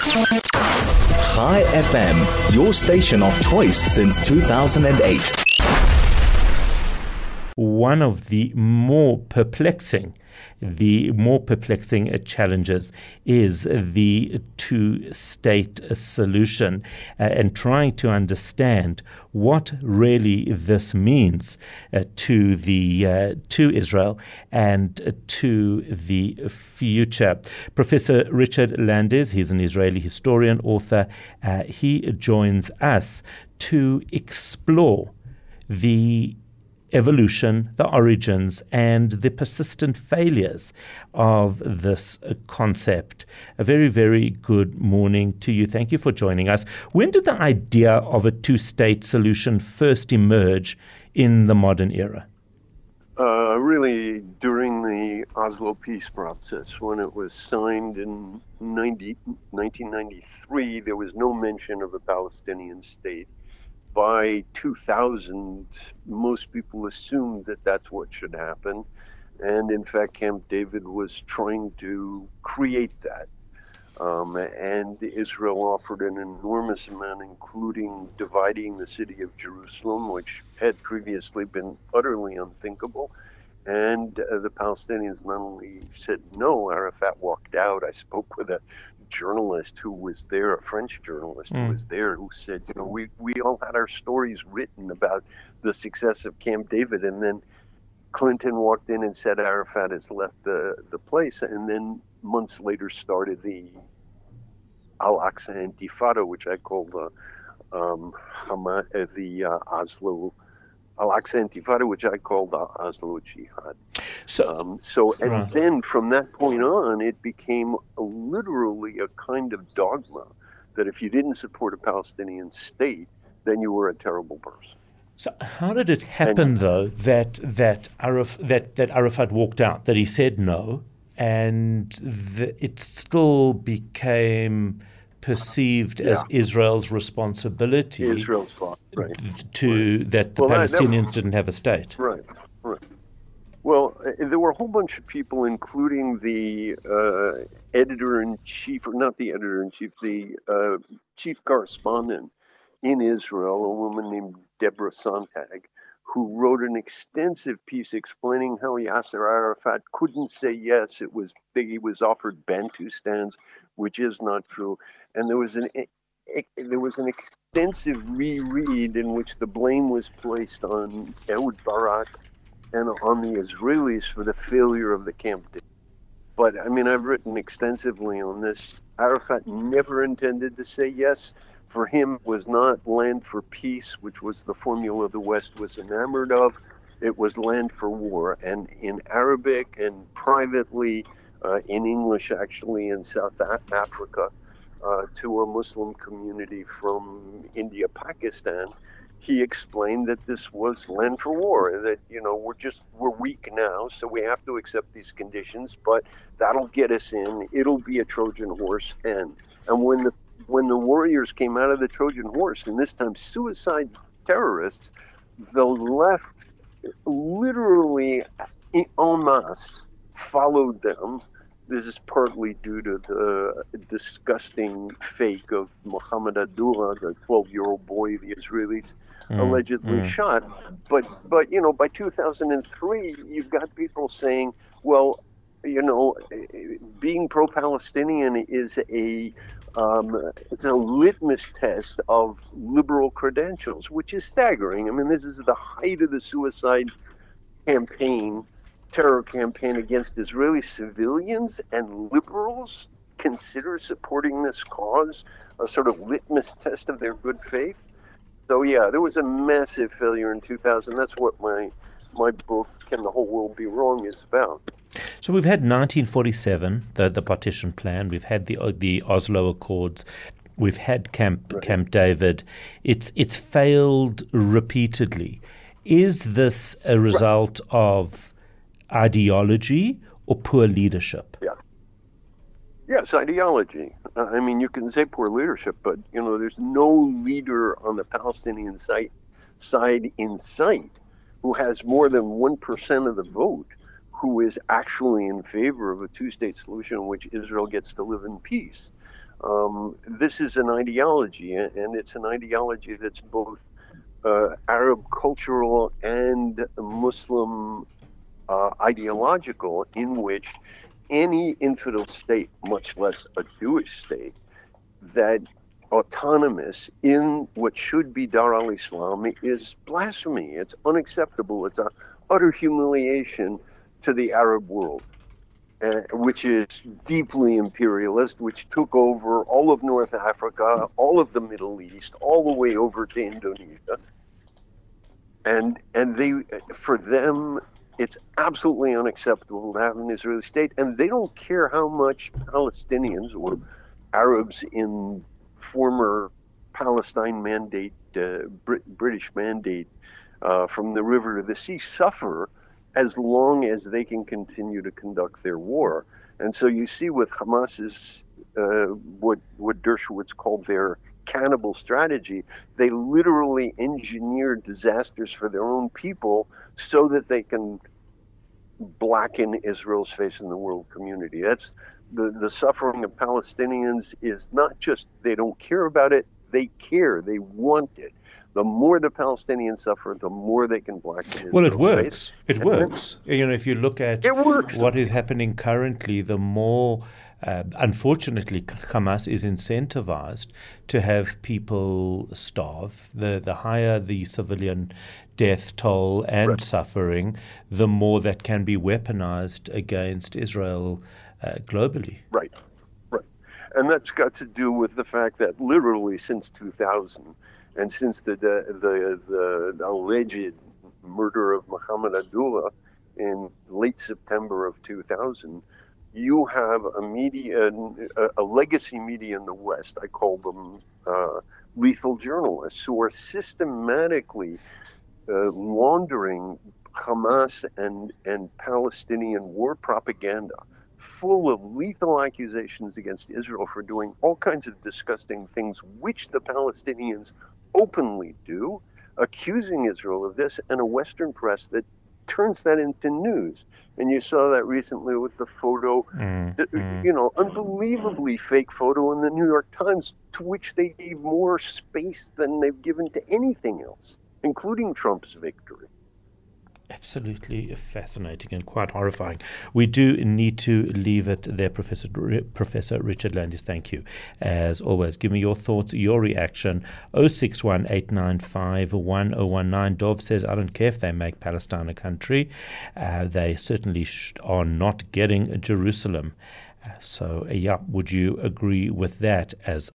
Chai FM, your station of choice since 2008. One of the more perplexing challenges is the two-state solution and trying to understand what really this means to Israel and to the future. Professor Richard Landes, he's an Israeli historian, author, he joins us to explore the evolution, the origins, and the persistent failures of this concept. A very, very good morning to you. Thank you for joining us. When did the idea of a two-state solution first emerge in the modern era? Really during the Oslo peace process. When it was signed in 1993, there was no mention of a Palestinian state. By 2000, most people assumed that that's what should happen. And in fact, Camp David was trying to create that. And Israel offered an enormous amount, including dividing the city of Jerusalem, which had previously been utterly unthinkable. And the Palestinians not only said no, Arafat walked out. I spoke with a journalist who was there, a French journalist who was there, who said, we all had our stories written about the success of Camp David, and then Clinton walked in and said Arafat has left the place, and then months later started the Al-Aqsa Intifada, which I called the Oslo Al-Aqsa Intifada, which I called the Oslo Jihad. Then from that point on, it became literally a kind of dogma that if you didn't support a Palestinian state, then you were a terrible person. So how did it happen, though, that Arafat walked out, that he said no, and it still became perceived as Israel's responsibility that the Palestinians didn't have a state? Right. Well, there were a whole bunch of people, including the editor-in-chief, or not the editor-in-chief, the chief correspondent in Israel, a woman named Deborah Sontag, who wrote an extensive piece explaining how Yasser Arafat couldn't say yes. He was offered Bantustans, which is not true. And there was an extensive reread in which the blame was placed on Ehud Barak and on the Israelis for the failure of the Camp David. But I've written extensively on this. Arafat never intended to say yes. For him, it was not land for peace, which was the formula the West was enamored of. It was land for war. And in Arabic and privately, in English, actually, in South Africa, to a Muslim community from India, Pakistan, he explained that this was land for war, that, we're weak now, so we have to accept these conditions, but that'll get us in. It'll be a Trojan horse. And when the warriors came out of the Trojan horse, and this time suicide terrorists, the left literally en masse followed them. This is partly due to the disgusting fake of Mohammed Adura, the 12-year-old boy the Israelis allegedly shot. But by 2003, you've got people saying, well, being pro-Palestinian is it's a litmus test of liberal credentials, which is staggering. This is the height of the suicide terror campaign against Israeli civilians, and liberals consider supporting this cause a sort of litmus test of their good faith. So there was a massive failure in 2000. That's what my book, Can the Whole World Be Wrong, is about. So we've had 1947, the partition plan. We've had the Oslo Accords. We've had Camp David. It's failed repeatedly. Is this a result of ideology or poor leadership? Yes, ideology. You can say poor leadership, but there's no leader on the Palestinian side in sight who has more than 1% of the vote who is actually in favor of a two-state solution in which Israel gets to live in peace. This is an ideology, and it's an ideology that's both Arab cultural and Muslim ideological, in which any infidel state, much less a Jewish state, that autonomous in what should be Dar al-Islam is blasphemy. It's unacceptable. It's an utter humiliation to the Arab world, which is deeply imperialist, which took over all of North Africa, all of the Middle East, all the way over to Indonesia. And they, for them, it's absolutely unacceptable to have an Israeli state, and they don't care how much Palestinians or Arabs in former Palestine mandate, British mandate, from the river to the sea suffer, as long as they can continue to conduct their war. And so you see with Hamas's, what Dershowitz called their cannibal strategy, they literally engineered disasters for their own people so that they can blacken Israel's face in the world community. That's the suffering of Palestinians is not just they don't care about it, they care, they want it. The more the Palestinians suffer, the more they can blacken Israel's Well, it works. face. It works. You know, if you look at what is happening currently, the more unfortunately, Hamas is incentivized to have people starve. The higher the civilian death toll and suffering, the more that can be weaponized against Israel globally. Right. And that's got to do with the fact that literally since 2000, and since the alleged murder of Mohammed Abdullah in late September of 2000, you have a legacy media in the West, I call them lethal journalists, who are systematically laundering Hamas and Palestinian war propaganda, full of lethal accusations against Israel for doing all kinds of disgusting things, which the Palestinians openly do, accusing Israel of this, and a Western press that turns that into news. And you saw that recently with the photo, unbelievably fake photo in the New York Times, to which they gave more space than they've given to anything else, including Trump's victory. Absolutely fascinating and quite horrifying. We do need to leave it there, Professor Richard Landis. Thank you. As always, give me your thoughts, your reaction. 061-895-1019. Dov says, I don't care if they make Palestine a country. They certainly are not getting Jerusalem. Would you agree with that as